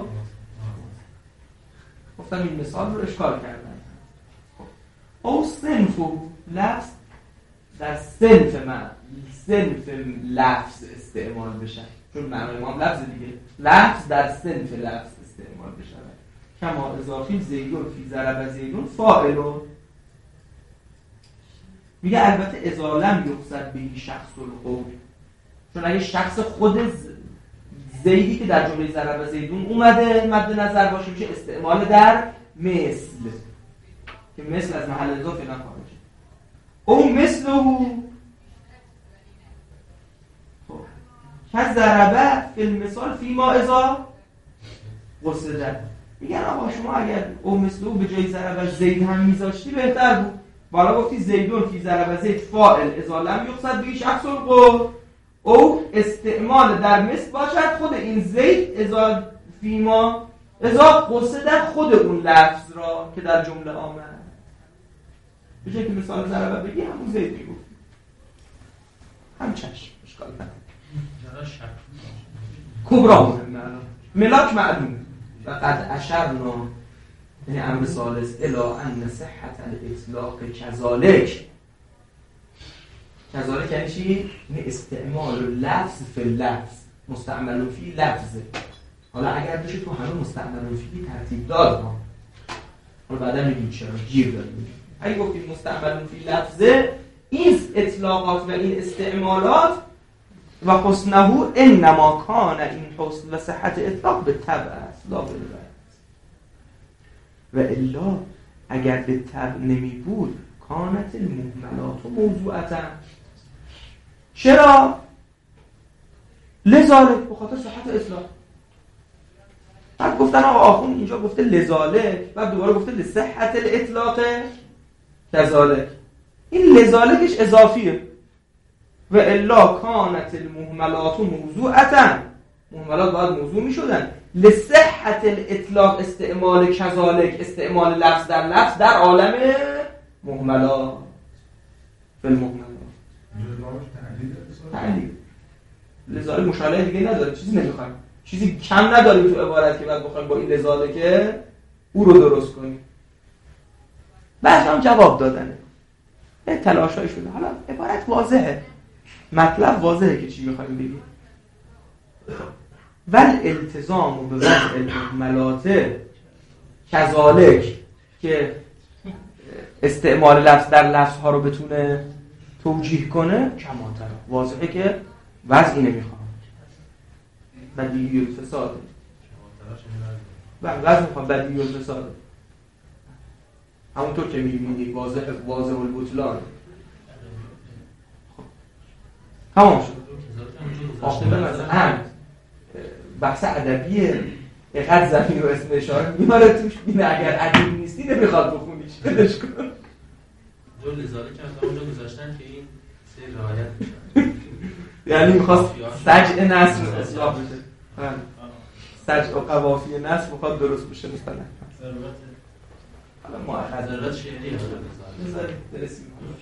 [SPEAKER 2] گفتم این مثال رو اشکال کردن. او صنف و لفظ در صنف من صنف لفظ استعمال بشه، چون معنای ما لفظ دیگه، لفظ در صنف لفظ استعمال بشه کما اضافی زیدون فی ضرب زیدون فاعلو. میگه البته اذا لم یقصد به شخص القول، چون اگه شخص خود زیدی که در جمله ضرب زیدون اومده مد نظر باشه میشه استعمال در مثل که مثل از محل اضافه نخواهد. او مثل او که ضربه فی المثال فی ما اذا قصده. میگن آقا شما اگر او مثل او به جای ضربه زید هم میذاشتی بهتر بود. بالا گفتی زیدون فی ضربه زید فاعل اذا لم یقصد به شخص القول او استعمال در مثل باشد خود این زید اذا فی ما اذا قصده خود اون لفظ را که در جمله آمد. به جایی که مثال ضربه بگی همون زید میگو هم چشم اشکال نداره. کبرا مهمه. ملاک معلوم و قد اشرنا یعنی امر ثالث الی ان صحت الاطلاق کذالک. کذالک یعنی چی؟ یعنی استعمال لفظ فی لفظ مستعمل فی لفظ. حالا اگر بشه تو همه مستعمل فی ترتیب داد ها، حالا بعدا میگیم چرا گیر دادیم. اگه گفتیم مستعمل فی لفظه، این اطلاقات و این استعمالات و حسنه انما کان این حسن و صحت اطلاق به تبع است لا بالغیب. و الا اگر به تبع نمی بود کانت المهملات و موضوعتا. چرا؟ لذالک به خاطر صحت اطلاق. بعد گفتن آقا آخون اینجا گفته لذالک، بعد دوباره گفته لصحت الاطلاق کذالک. این لذالکش اضافیه. و الا کانت المهملات موضوعتا. مهملات باید موضوع می شدن. لصحت الاطلاق استعمال کذالک استعمال لفظ در لفظ در عالم مهملات فی المهملات. تعلیل لذالک مشالله دیگه نداره، چیزی نمیخوایم، چیزی کم نداریم تو عبارت که بعد بخوایم با این لذالک او رو درست کنیم. بعد هم جواب دادنه یه تلاشای شده. حالا عبارت واضحه، مطلب واضحه که چی میخوایم بگیم. ول التزام به وضع المهملات کذالک که استعمال لفظ در لفظ ها رو بتونه توجیه کنه کماتر واضحه که وضع اینه میخوام بدیهی الفساده و وضع میخوام بدیهی الفساده همونطور که میبینید واضح واضح البطلان. تمام شد. آخه مثلا بحث ادبیه اینقدر زمین و اسم اشاره میاره توش بینه اگر ادبی نیستی نمیخواد بخونیش بدش کن.
[SPEAKER 3] جو لذالک که اونجا گذاشتن که این سه رعایت بشه.
[SPEAKER 2] یعنی میخواست سجع نصر اصلاح بشه. سجع و قوافی نصر میخواد درست بشه مثلا. حالا ما
[SPEAKER 3] ضرورت شعری هست.
[SPEAKER 2] بذارید برسیم.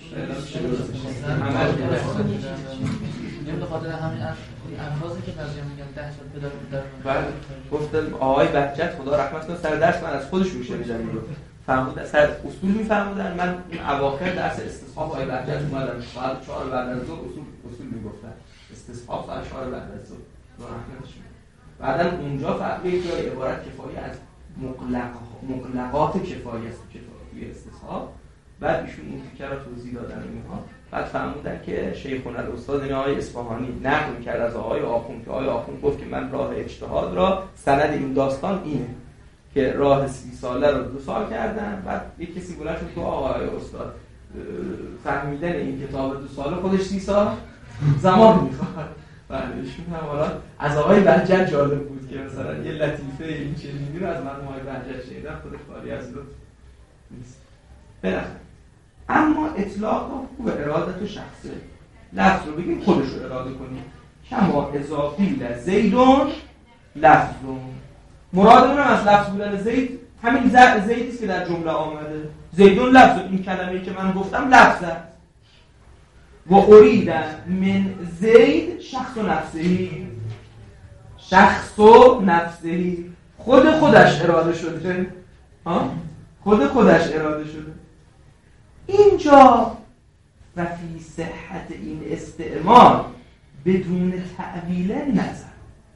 [SPEAKER 5] نمیده خاطر همین الفاظی که بعضیا میگن ده سال پدر پدر.
[SPEAKER 2] بله گفتم آقای بهجت خدا رحمت کنه سر درس من از خودش میشنیدم اینو. فرمود سر اصول میفرمودن. من اون اواخر درس استصحاب آقای بهجت اومدم ساعت چهار بعد از ظهر اصول اصول میگفتن. استصحاب ساعت چهار بعد از ظهر. خدا رحمتش کنه. بعدن اونجا فرقی که عبارت کفایه از مطلق مطلقات کفایه است کفایه استصحاب. بعد ایشون این فکر رو توضیح دادن اینها بعد فهمودن که شیخون الاستاد این آقای اصفهانی نقل می‌کرد از آقای آخوند که آقای آخوند گفت که من راه اجتهاد را سند این داستان اینه که راه سی ساله رو دو سال کردن. بعد یک کسی بلند شد که آقای استاد فهمیدن این کتاب دو ساله خودش سی سال زمان میخواد. بله ایشون هم حالا از آقای بهجت جالب بود که مثلا یه لطیفه این چنینی رو از من آقای بهجت شنیدم، خودش کاری از لطف نیست. بالاخره اما اطلاق رو خوب ارادت و شخصه لفظ رو بگیم خودش رو اراده کنیم. کما اضافی لزیدون لفظون، مرادمون از لفظ بودن زید همین زیدی است که در جمله آمده. زیدون لفظ، این کلمه‌ای که من گفتم لفظ است. و ارید من زید شخص و نفسهی، شخص و نفسهی خود خودش اراده شده، ها خود خودش اراده شده. اینجا و فی صحت این استعمال بدون تعویل نظر،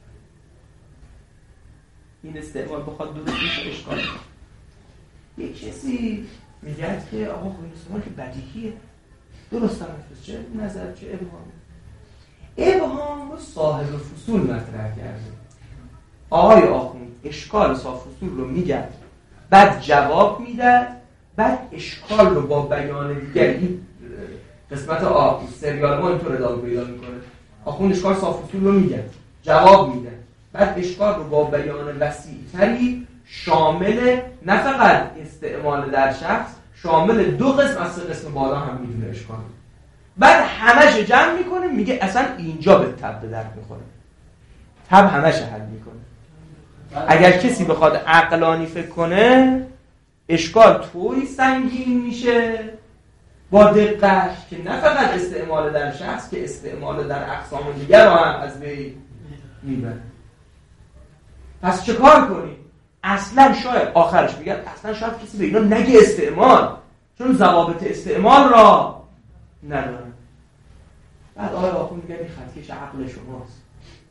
[SPEAKER 2] این استعمال بخواد درست بشه اشکال داره. یک کسی میگه که آقا خب این استعمال که بدیهیه، درست هم هست، چه نظر چه ابهام ابهام رو صاحب فصول مطرح کرده. آقای آخوند اشکال صاحب فصول رو میگه، بعد جواب میده، بعد اشکال رو با بیان دیگری قسمت آخوند سریال ما اینطور ادامه پیدا میکنه. آخوند اشکال صاحب فصول رو میگه، جواب میده، بعد اشکال رو با بیان وسیع‌تری شامل نه فقط استعمال در شخص، شامل دو قسم از سه قسم بالا هم میدونه اشکال، بعد همش جمع میکنه میگه اصلا اینجا به تب به درد میخوره، تب همش حل میکنه. اگر کسی بخواد عقلانی فکر کنه اشکال توی سنگین میشه با دقت که نه فقط استعمال در شخص که استعمال در اقسام دیگر رو هم از بین میبره. پس چه کار کنیم؟ اصلا شاید آخرش بگم اصلا شاید کسی به اینا نگه استعمال، چون ضوابط استعمال را نداره. بعد آقای آخوند میگه این خطکش عقل شماست.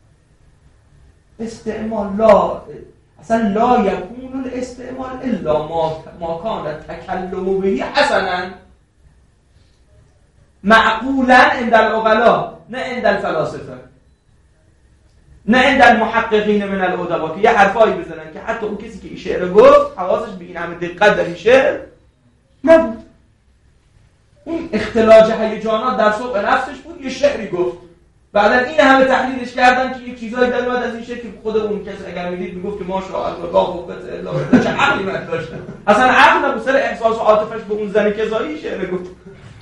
[SPEAKER 2] استعمال لا اصلا لا یکون الاستعمال الا ما ما کان تکلم بهی حسنا معقولا عند العقلا نه عند الفلاسفه نه عند المحققین من الادبا که یه حرفایی بزنن که حتی اون کسی که این شعر گفت حواسش به این همه دقت در این شعر نبود. اون اختلاج هیجانات در سوق نفسش بود، یه شعری گفت، بعدا این همه تحلیلش کردن که یک چیزایی در اومد از این شعر که خود اون کسی اگر میدید میگفت که ماشاءالله لا قوت الا بالله، چه عقلی من داشتم، اصلا عقل نبود، سر احساس و عاطفش به اون زن کذایی شعر گفت.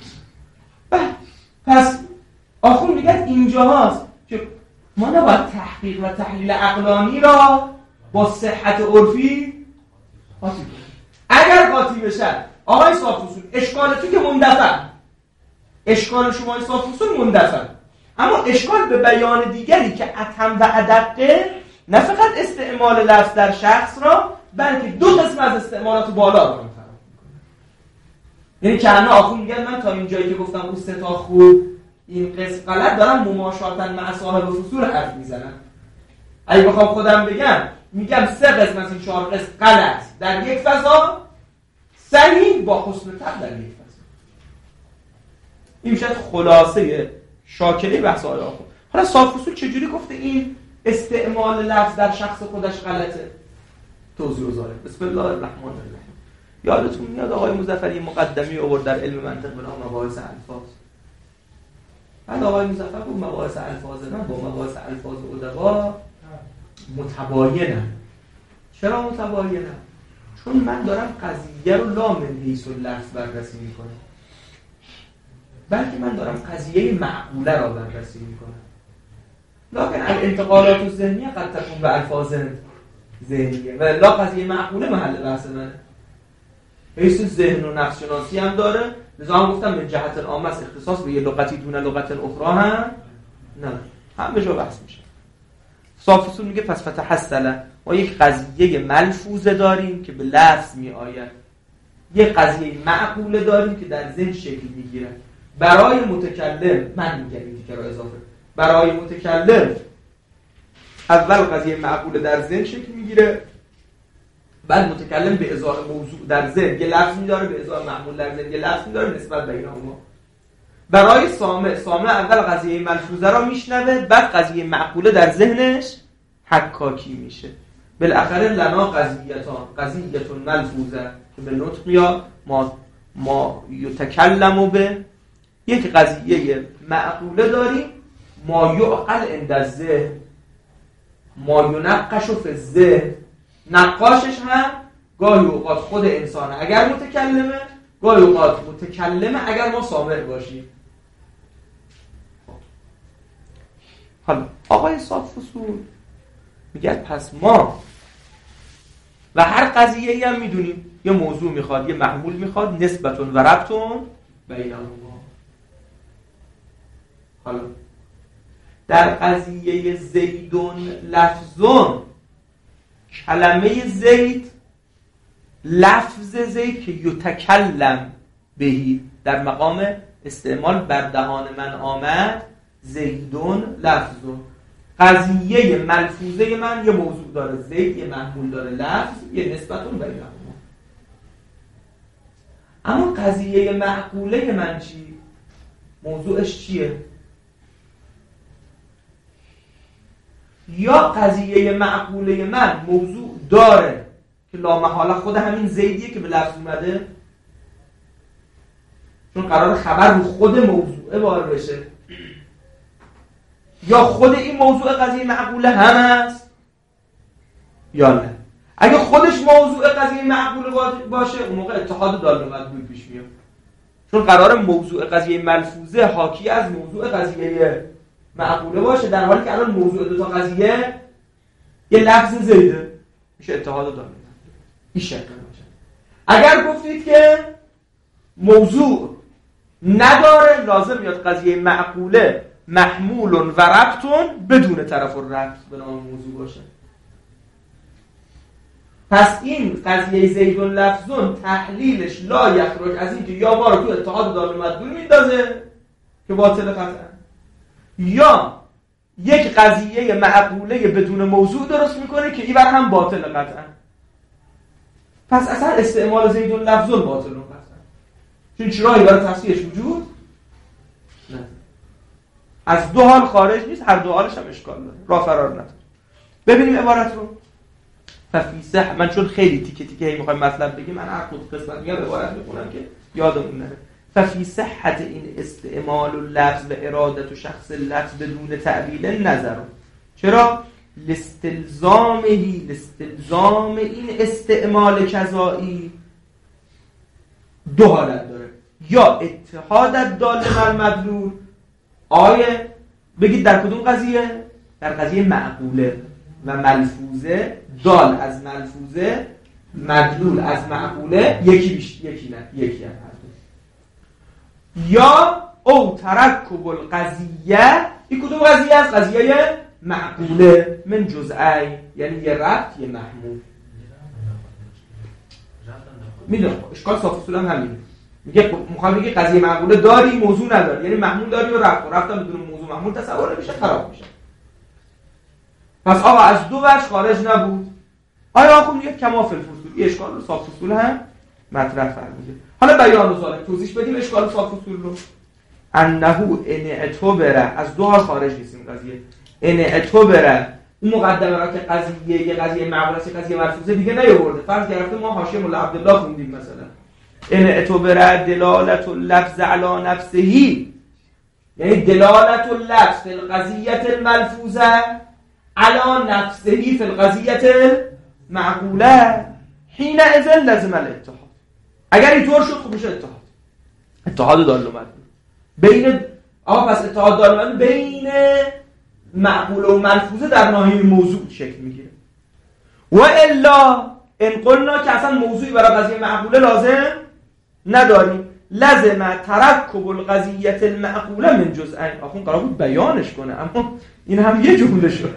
[SPEAKER 2] پس آخوند میگه اینجاست که ما نباید تحقیق و تحلیل عقلانی را با صحت عرفی قاطی کنیم. اگر قاطی بشه آقای صافوسون اشکال تو که مندفع، اشکال شما صافوسون مندفع، اما اشکال به بیان دیگری که اتم و ادقه نه فقط استعمال لفظ در شخص را بلکه دو قسم از استعمالات بالا را هم فرام میکنه. یعنی که انا آخوند میگن من تا اینجایی که گفتم اون سه تا خوب این قسم غلط دارم مماشاتن مع صاحب فصول حرف میزنم. اگه بخوام خودم بگم میگم سه قسم از این چهار قسم غلط در یک فضا، صحیح با حسن تب در یک فضا. این میشه خلاصه شاکله بحث آقای آخوند. حالا صاحب فصول چجوری گفته این استعمال لفظ در شخص خودش غلطه؟ توضیح و ذالک. بسم الله الرحمن الرحیم. یادتون میاد آقای مظفری مقدمی آورد در علم منطق به نام مباحث الفاظ. بعد آقای مظفر گفت مباحث الفاظ من با مباحث الفاظ ادبا متباینم. چرا متباینم؟ چون من دارم قضیه رو لا من حیث اللفظ بررسی میکنم، بلکه من دارم قضیه معقوله را بررسی میکنم. لکن الانتقالات الذهنیه قد تكون به الفاظ ذهنیه و لا قضیه معقوله محل بحث منه. حیث ذهن و نفس شناسی هم داره، لذا هم گفتم من جهت العامه اختصاص به یه لغتی دون لغت اخرى هم نه، هم به جا بحث میشه. صاحب فصول میگه پس فتحصل ما یک قضیه ملفوظه داریم که به لفظ میآید، یک قضیه معقوله داریم که در ذهن شکل میگیره. برای متکلم من میگم این که را اضافه برای متکلم اول قضیه معقوله در ذهن شکل میگیره، بعد متکلم به ازای موضوع در ذهن یه لفظ میداره، به ازای معمول در ذهن یه لفظ میداره، نسبت بین اونها برای سامع سامع اول قضیه ملفوظه را میشنوه، بعد قضیه معقوله در ذهنش حکاکی میشه. بالاخره لنا قضیتان، قضیه ملفوظه که به نطق یا ما ما یتکلم به، یک قضیه معقوله داریم ما یعقل عند الذهن، ما ینقش فی الذهن. نقاشش هم گاهی اوقات خود انسانه اگر متکلمه، گاهی اوقات متکلمه اگر ما سامع باشیم. حالا آقای صاف‌الصول میگه پس ما و هر قضیه‌ای هم میدونیم یه موضوع میخواد، یه محمول میخواد، نسبتون و ربطون بینهما. حالا در قضیه زیدون لفظون، کلمه زید لفظ زید که یتکلم بهی در مقام استعمال بر دهان من آمد، زیدون لفظون. قضیه ملفوظه من یه موضوع داره زید، یه محمول داره لفظ، یه نسبتون بینهما. اما قضیه معقوله من چی؟ موضوعش چیه؟ یا قضیه معقوله من موضوع داره که لامحاله خود همین زیدیه که به لفظ اومده، چون قرار خبر رو خود موضوعه بار بشه، یا خود این موضوع قضیه معقوله هم هست یا نه. اگه خودش موضوع قضیه معقوله باشه اون موقع اتحاد دال و مدلول پیش میاد، چون قرار موضوع قضیه ملفوظه حاکی از موضوع قضیه معقوله باشه، در حالی که الان موضوع دو تا قضیه یه لفظ زیده، میشه اتحاد دال و مدلول. این شکل باشه. اگر گفتید که موضوع نداره، لازم میاد قضیه معقوله محمول و ربطون بدون طرف و ربط به نام موضوع باشه. پس این قضیه زیدون لفظون تحلیلش لا یخرج از این که یا ما رو تو اتحاد دال و مدلول میندازه که باطل قطعا، یا یک قضیه معقوله بدون موضوع درست میکنه که این بر هم باطل قطعا. پس اصلا استعمال زیدون لفظون باطل قطعا، چون چرایی برای تفسیرش وجود نه. از دو حال خارج نیست، هر دو حالش هم اشکال داره، راه فرار نداره. ببینیم عبارت رو. ففی صح، من چون خیلی تیکه تیکه هی میخوایم مطلب بگیم، من هر خود قسمت میگم عبارت میخونم که یادمون نره. ففی صحت این استعمال و لفظ و ارادت و شخص لفظ بدون تعبیل نظر. چرا؟ لاستلزامهی، لاستلزام این استعمال کذایی دو حالت داره، یا اتحاد دال مع مدلول. آیه بگید در کدوم قضیه؟ در قضیه معقوله و ملفوظه، دال از ملفوظه، مدلول از معقوله، یکی بیش یکی نه یکی هم هست. یا او ترکب القضیه، این کدوم قضیه است؟ قضیه معقوله من جزئی، یعنی یه ربط یه محمول. میدونم اشکال صاف‌الصول هم همینه، میگه مخاطب میگه قضیه معقوله داری موضوع نداری، یعنی محمول داری و ربط و ربط هم بدون موضوع محمول تصور نمیشه، خراب میشه. پس آقا از دو وجه خارج نبود. آیا آقا میگه کما فی الفصول، این اشکال رو صاف‌الصول هم مطرح فرموده. حالا بیان و ذالک توضیح بدیم اشکال صاف‌الصول رو. انه ان اعتبر، از دو حال خارج نیستیم قضیه. ان اعتبر اون مقدمه را که قضیه یه قضیه معقوله است قضیه ملفوظه دیگه نیاورده. فرض گرفته ما حاشیه مولا عبدالله خوندیم مثلا ان اعتبر دلالت اللفظ علی نفسه، یعنی دلالت اللفظ فی القضیه الملفوظه علی نفسه فی القضیه المعقوله، حینئذ لازم الاتحاد. اگر اینطور شد خب میشه اتحاد، اتحاد دال و مدلول بین آقا. پس اتحاد دال و مدلول بین معقوله و ملفوظه در ناحیه موضوع شکل میگیره. و الا ان قلنا که اصلا موضوعی برای قضیه معقوله لازم نداریم، لازم ترکب القضیه المعقوله من جزئین. آخون قرار بود بیانش کنه اما این هم یه جمله شد.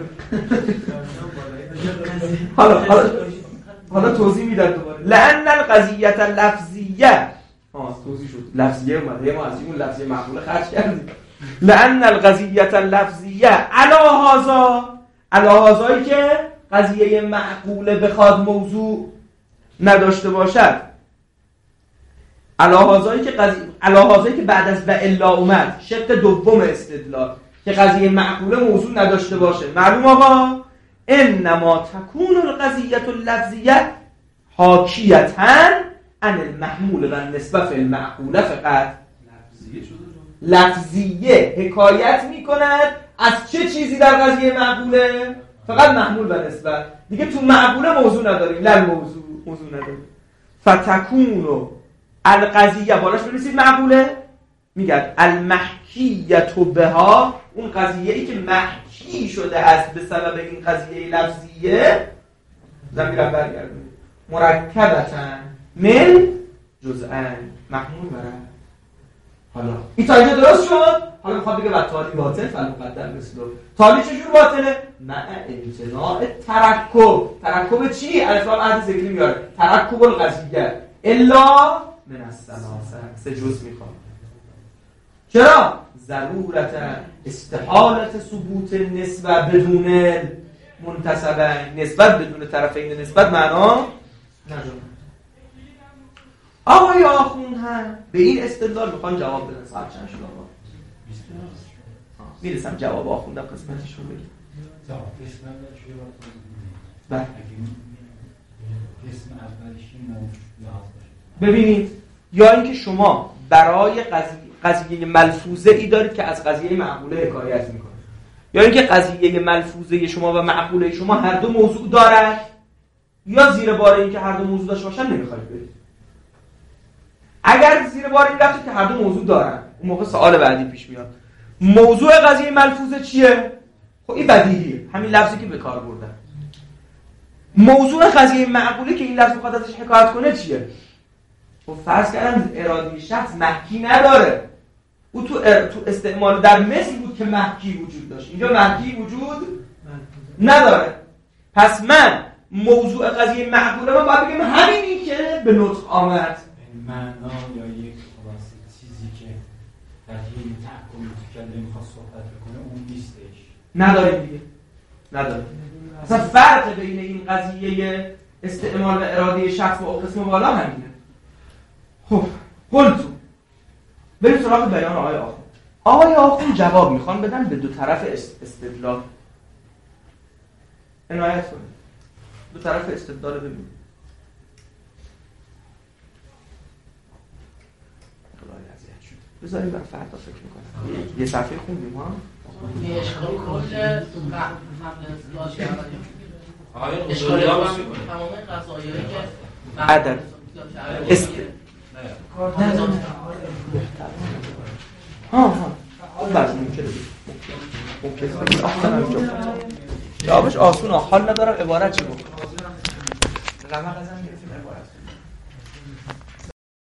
[SPEAKER 2] حالا حالا حالا توضیح میدم دوباره. لأن القضیه اللفظیه، ها توضیح شد، لفظیه اومده، ما از این لفظیه معقوله خرج کردیم. لأن القضیه اللفظیه علی هذا، علی هذایی که قضیه معقوله بخواد موضوع نداشته باشد، علاوه‌ای که قضیه علاوه‌ای که بعد از و الا اومد، شق دوم استدلال که قضیه معقوله موضوع نداشته باشه. معلوم آقا انما تکون القضیه اللفظیه حاکیتاً عن المحمول و نسبه فی المعقوله فقط.
[SPEAKER 4] لفظیه شده
[SPEAKER 2] لفظیه حکایت میکند از چه چیزی در قضیه معقوله؟ فقط محمول و نسبت. دیگه تو معقوله موضوع نداریم، نه موضوع موضوع نداریم. فتکون القضیه بالاش بنویسید معقوله، میگه المحکیه بها، اون قضیه ای که محکی شده از به سبب این قضیه لفظیه، ضمیرم برگردونید، مرکبتن من جزءان محمول و رفع. حالا این تا اینجا درست شد. حالا میخواد بگه و تالی باطل فالمقدر مثلو. تالی چجور باطله؟ مع امتناع ترکب. ترکب چی؟ الف لام عهد ذکری میاره. ترکب القضیه الا من الثلاثه. سه جزء میخواد. چرا؟ ضرورت استحالت ثبوت نسبت بدون منتسبین. نسبت بدون طرفین نسبت معنا نداره. آقای آخوند هم به این استدلال میخوان جواب بدن. ساعت چند شد آقا؟ میرسم جواب آخوندم قسمتش رو بگیم. بله ببینید، یا اینکه شما برای قضیه قضیه ملفوظه ای دارید که از قضیه معقوله حکایت میکنه، یا اینکه قضیه ملفوظه شما و معقوله شما هر دو موضوع دارد، یا زیر بار این که هر دو موضوع داشته باشن نمیخواید برید. اگر زیر بار این رفتید که هر دو موضوع دارن، اون موقع سوال بعدی پیش میاد موضوع قضیه ملفوظه چیه؟ خب این بدیهیه، همین لفظی که به کار بردن. موضوع قضیه معقوله که این لفظ میخواد ازش حکایت کنه چیه؟ خب فرض کردم اراده شخص محکی نداره، او تو ار... تو استعمال در مثل بود که محکی وجود داشت، اینجا محکی وجود نداره. پس من موضوع قضیه معقوله من باید بگم همینی که به نطق آمد.
[SPEAKER 6] معنا یا یک خلاصه چیزی که در حین تحکم متکلم میخواد صحبت بکنه اون نیستش.
[SPEAKER 2] نداره دیگه، نداره. اصلا فرق بین این قضیه استعمال و اراده شخص و قسم بالا همینه. خب قلتو بریم سراغ بیان آقای آخوند. آقای آخوند جواب میخوان بدن به دو طرف استدلال. عنایت کنید، دو طرف استدلال ببینید. بذاریم برای فردا فکر میکنم. یه صفحه خوندیم ها؟
[SPEAKER 7] یه اشکال کل
[SPEAKER 3] اشکالی ها هم میکنه
[SPEAKER 7] تمام قضایایی که
[SPEAKER 2] عدد است ها ها اون بعضی ممکنه ممکنه جوابش آسونه، حال ندارم عبارت چی بود؟ رمق ازم گرفتیم عبارت